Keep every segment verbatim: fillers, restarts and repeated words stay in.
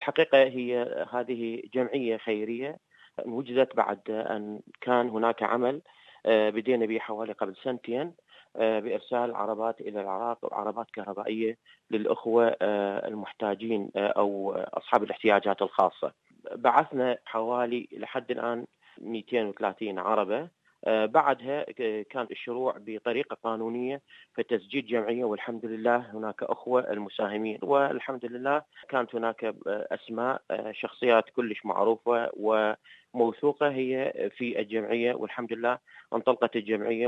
الحقيقة هي هذه جمعية خيرية وجدت بعد أن كان هناك عمل آه، بدينا به حوالي قبل سنتين آه، بإرسال عربات إلى العراق، عربات كهربائية للأخوة آه، المحتاجين آه، أو أصحاب الاحتياجات الخاصة. بعثنا حوالي لحد الآن مئتين وثلاثين عربة. آه، بعدها ك- كان الشروع بطريقة قانونية في تسجيل جمعية، والحمد لله هناك أخوة المساهمين، والحمد لله كانت هناك آه، أسماء آه، شخصيات كلش معروفة وموثوقة هي في الجمعية، والحمد لله انطلقت الجمعية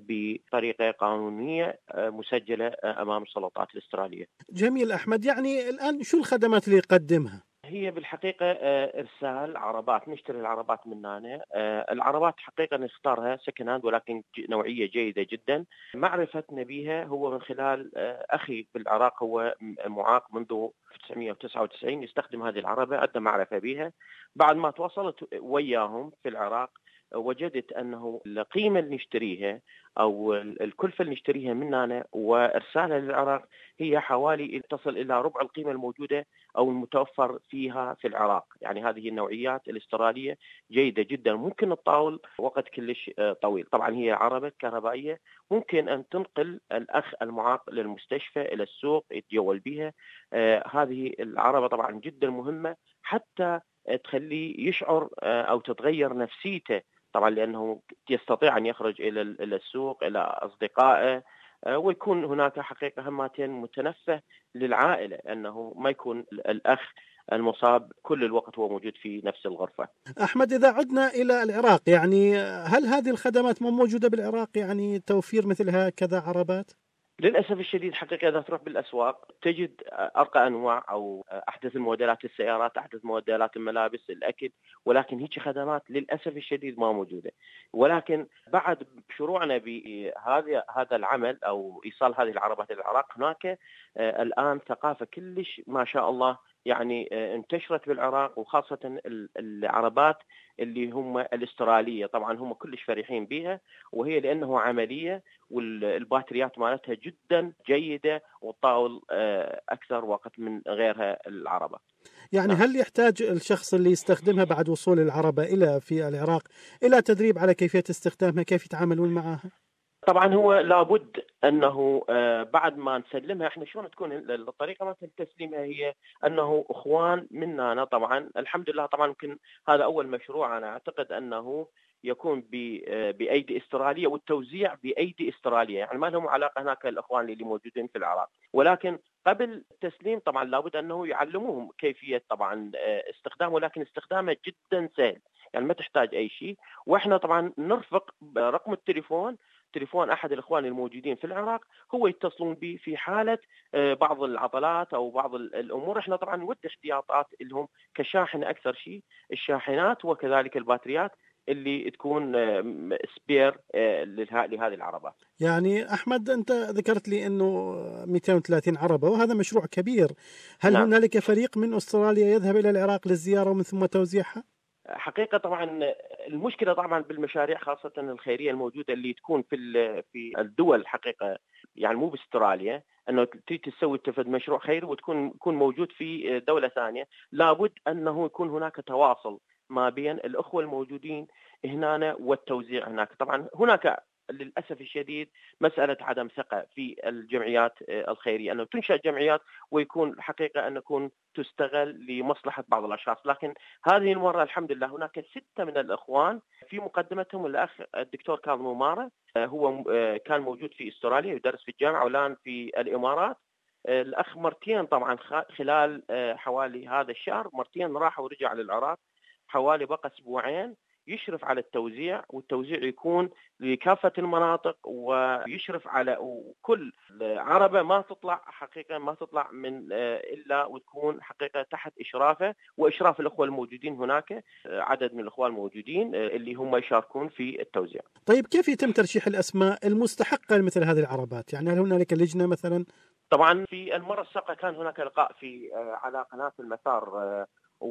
وبطريقة قانونية آه، مسجلة آه، أمام السلطات الأسترالية. جميل أحمد، يعني الآن شو الخدمات اللي يقدمها؟ هي بالحقيقة آه، إرسال عربات، نشتري العربات من هنا. آه، العربات حقيقة نختارها سكن هاند ولكن ج- نوعية جيدة جدا. معرفتنا بها هو من خلال آه، أخي بالعراق، هو م- معاق منذ ألف وتسعمئة وتسعة وتسعين يستخدم هذه العربة، عندنا معرفة بها. بعد ما تواصلت وياهم في العراق آه، وجدت أنه القيمة اللي نشتريها أو ال- الكلفة اللي نشتريها من هنا وإرسالها للعراق هي حوالي تصل إلى ربع القيمة الموجودة أو المتوفر فيها في العراق. يعني هذه النوعيات الاسترالية جيدة جدا، ممكن تطاول وقت كلش آه، طويل. طبعا هي عربة كهربائية ممكن أن تنقل الأخ المعاق للمستشفى إلى السوق يتجول بها. آه، هذه العربة طبعا جدا مهمة حتى آه، تخليه يشعر آه، أو تتغير نفسيته، طبعا لأنه يستطيع أن يخرج إلى إلى السوق إلى أصدقائه، آه، ويكون هناك حقيقة همتين متنفه للعائلة، أنه ما يكون الأخ المصاب كل الوقت هو موجود في نفس الغرفة. أحمد، إذا عدنا إلى العراق، يعني هل هذه الخدمات مو موجودة بالعراق؟ يعني توفير مثل هكذا عربات؟ للأسف الشديد حقيقة إذا تروح بالأسواق تجد أرقى أنواع أو أحدث الموديلات، السيارات، أحدث موديلات الملابس، الأكل، ولكن هيك خدمات للأسف الشديد ما موجودة. ولكن بعد شروعنا بهذا هذا العمل أو إيصال هذه العربات إلى العراق، هناك آه، الآن ثقافة كلش ما شاء الله يعني آه، انتشرت بالعراق، وخاصة ال- العربات اللي هم الاسترالية. طبعا هم كلش فرحين بها، وهي لأنه عملية والباتريات مالتها جدا جيدة وتطاول آه، أكثر وقت من غيرها العربة. يعني نعم. هل يحتاج الشخص اللي يستخدمها بعد وصول العربة إلى في العراق إلى تدريب على كيفية استخدامها، كيف يتعاملون معها؟ طبعا هو لابد انه آه، بعد ما نسلمها احنا شلون تكون الطريقه مثل تسليمها هي انه اخوان منا. طبعا الحمد لله طبعا يمكن هذا اول مشروع، انا اعتقد انه يكون ب- آه، بايدي استراليه والتوزيع بايدي استراليه، يعني ما لهم علاقه هناك الاخوان اللي موجودين في العراق. ولكن قبل التسليم طبعا لابد انه يعلموهم كيفيه طبعا آه، استخدامه، ولكن استخدامه جدا سهل، يعني ما تحتاج اي شيء. واحنا طبعا نرفق رقم التليفون، تليفون احد الاخوان الموجودين في العراق، هو يتصلون به في حاله آه، بعض العطلات او بعض ال- الامور. احنا طبعا نودي احتياطات لهم كشاحن اكثر شيء، الشاحنات وكذلك الباتريات اللي تكون آه، سبير آه، لها- لهذه العربات. يعني أحمد، أنت ذكرت لي أنه مئتين وثلاثين عربة وهذا مشروع كبير. هل نعم. هنالك فريق من أستراليا يذهب إلى العراق للزيارة ومن ثم توزيعها؟ حقيقة طبعا المشكلة طبعا بالمشاريع خاصة الخيرية الموجودة اللي تكون في ال- في الدول حقيقة، يعني مو باستراليا، انه تريد تسوي تفد مشروع خيري وتكون يكون موجود في دولة ثانية، لابد انه يكون هناك تواصل ما بين الاخوة الموجودين هنا والتوزيع هناك. طبعا هناك للاسف الشديد مساله عدم ثقه في الجمعيات آه، الخيريه، انه تنشا جمعيات ويكون حقيقه ان تكون تستغل لمصلحه بعض الاشخاص. لكن هذه المره الحمد لله هناك سته من الاخوان، في مقدمتهم الاخ الدكتور كاظم مماره، آه، هو آه، كان موجود في استراليا يدرس في الجامعه والان في الامارات. آه، الاخ مرتين طبعا خ- خلال آه، حوالي هذا الشهر مرتين راح ورجع للعراق، حوالي بقى اسبوعين يشرف على التوزيع، والتوزيع يكون لكافة المناطق، ويشرف على كل عربة ما تطلع حقيقة ما تطلع من آه، إلا وتكون حقيقة تحت إشرافه وإشراف الأخوة الموجودين هناك، آه، عدد من الأخوة الموجودين آه، اللي هم يشاركون في التوزيع. طيب، كيف يتم ترشيح الأسماء المستحقة لمثل هذه العربات؟ يعني هل هنالك لجنة مثلا؟ طبعا في المرة السابقة كان هناك لقاء في آه، على قناة المسار، آه،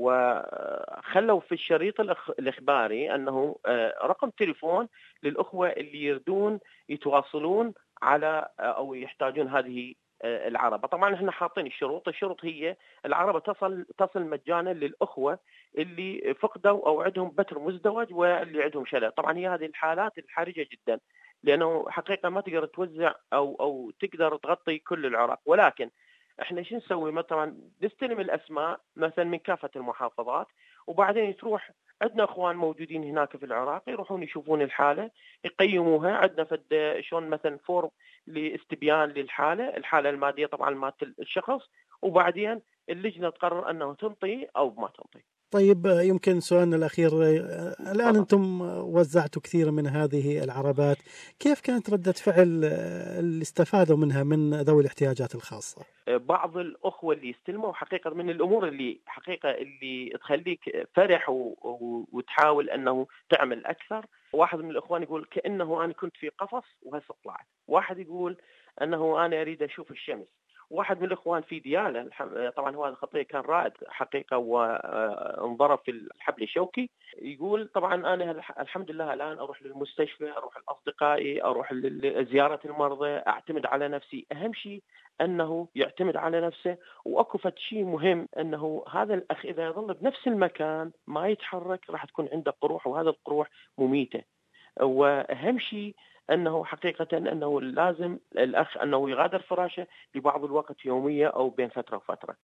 وخلوا في الشريط الإخ- الإخباري أنه آه، رقم تليفون للأخوة اللي يردون يتواصلون على آه، أو يحتاجون هذه العربة. طبعا احنا حاطين الشروط، الشروط هي العربة تصل تصل مجانا للأخوة اللي فقدوا أو عندهم بتر مزدوج واللي عندهم شلل. طبعا هي هذه الحالات الحرجة جدا، لأنه حقيقة ما تقدر توزع أو أو تقدر تغطي كل العراق. ولكن احنا شو نسوي؟ مثلا نستلم الأسماء مثلا من كافة المحافظات، وبعدين تروح عندنا اخوان موجودين هناك في العراق يروحون يشوفون الحاله، يقيموها. عندنا فد شلون مثلا فورم لاستبيان للحاله، الحاله الماديه طبعا مالت الشخص، وبعدين اللجنه تقرر انه تنطي او ما تنطي. طيب يمكن سؤالنا الأخير، الآن طبعا. أنتم وزعتوا كثير من هذه العربات، كيف كانت ردة فعل اللي استفادوا منها من ذوي الاحتياجات الخاصة؟ بعض الأخوة اللي يستلموا حقيقة من الأمور اللي حقيقة اللي تخليك فرح و... و... وتحاول أنه تعمل أكثر. واحد من الإخوان يقول كأنه أنا كنت في قفص وهسه طلعت. واحد يقول أنه أنا أريد أشوف الشمس. واحد من الإخوان في ديالى، طبعا هو هذا الخطية كان رائد حقيقة وانضرب في الحبل الشوكي، يقول طبعا أنا الحمد لله الآن أروح للمستشفى، أروح لأصدقائي، أروح لزيارة المرضى، أعتمد على نفسي. أهم شيء أنه يعتمد على نفسه. وأكو فد شيء مهم، أنه هذا الأخ إذا يظل بنفس المكان ما يتحرك راح تكون عنده قروح، وهذا القروح مميتة. وأهم شيء أنه حقيقة أنه لازم الأخ أنه يغادر فراشه لبعض الوقت يومية أو بين فترة وفترة.